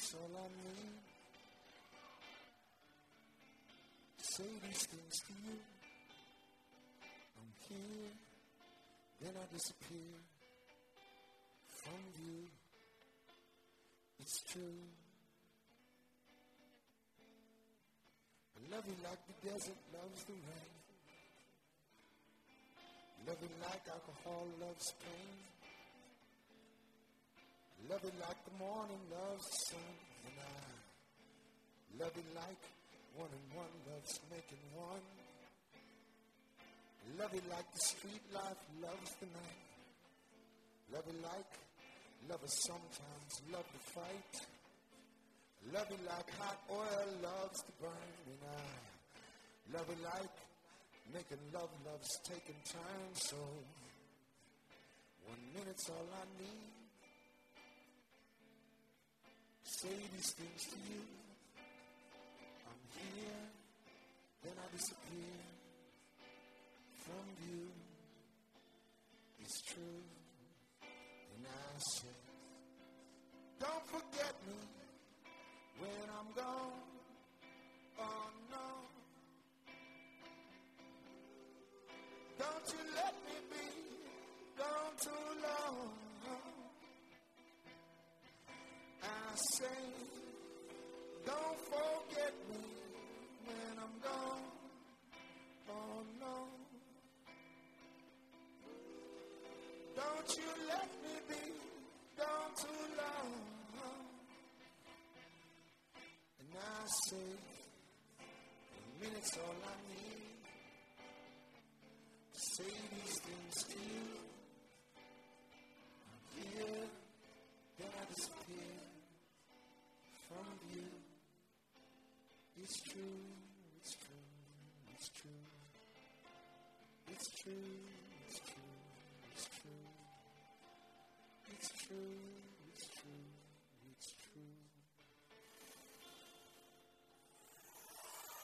minutes all I need to say these things to you. I'm here, then I disappear from view. It's true. I love you like the desert loves the rain. Love you like alcohol loves pain. Love you like the morning loves the sun. And I love you like one and one loves making one. Love you like the street life loves the night. Love you like lovers sometimes love to fight. Love you like hot oil loves to burn. And I love you like making love loves taking time. So 1 minute's all I need to say these things to you. I'm here, then I disappear from view. It's true, and I say, don't forget me when I'm gone. Oh no, don't you let me be gone too long. I say, don't forget me when I'm gone. Oh no, don't you let me be gone too long. And I say, 1 minute's all I need to say these things to you. I'm here, then I disappear from view. It's true, it's true, it's true. It's true, it's true, it's true. It's true.